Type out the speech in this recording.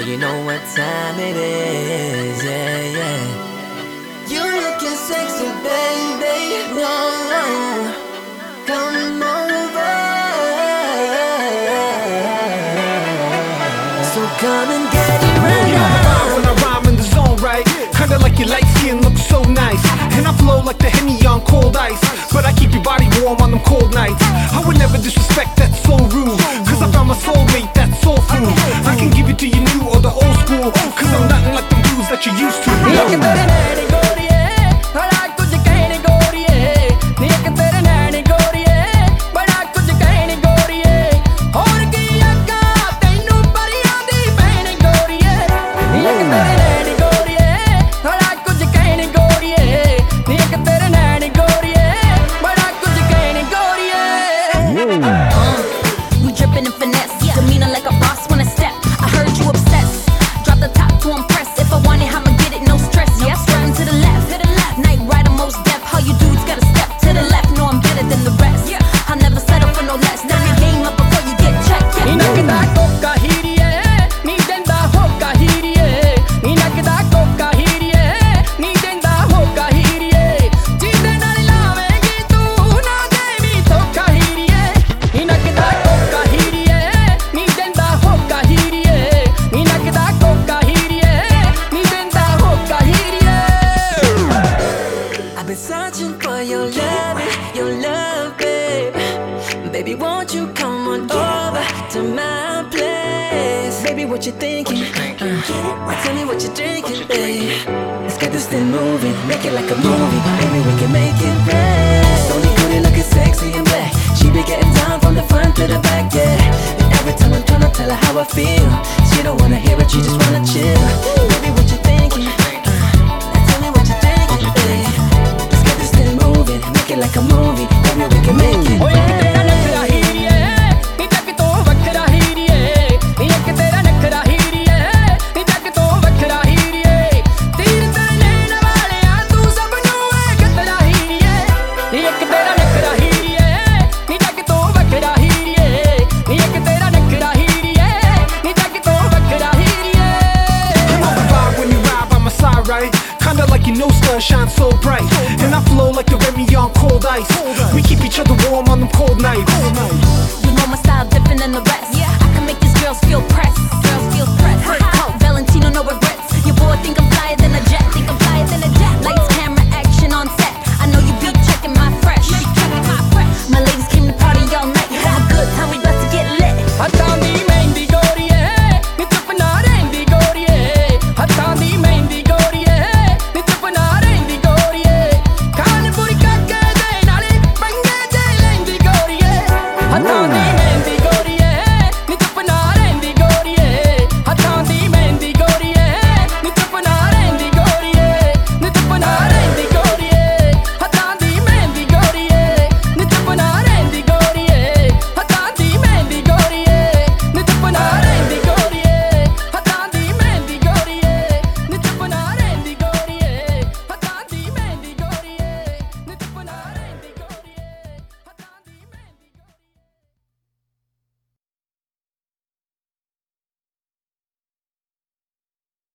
You know what time it is, yeah, yeah. You looking sexy, baby. No, come over. So come and get it right now. When I rhyme in the zone, right? Kinda like your light skin looks so nice. And I flow like the Henny on cold ice. But I keep your body warm on them cold nights. I would never disrespect, that's so rude. Cause I found my soulmate, that's soul food. I can give it to you new or the old school. Cause I'm nothing like them dudes that you used to. We drippin' in finesse, demeanor like a boss when I step. I heard you obsessed. Drop the top to impress. If I want it, I'ma get it, no stress. Yeah, strutting to the left, night rider most deaf. How you dudes gotta step to the left? Know I'm better than the rest. I'll never settle for no less. Turn your game up before you get checked. I've been searching for your love, babe. Baby, won't you come on over to my place? Baby, what you thinking? Tell me what you're drinking, babe. Let's get this thing moving, make it like a movie. Baby, we can make it rain. Only Cody looking sexy and black. She be getting down from the front to the back, yeah. And every time I'm tryna tell her how I feel, she don't wanna hear it, she just wanna chill. Baby, what you thinking? Tell me what you're thinking, babe. Make it like a movie, baby, we can make it. Right? Kinda like you know sun shines so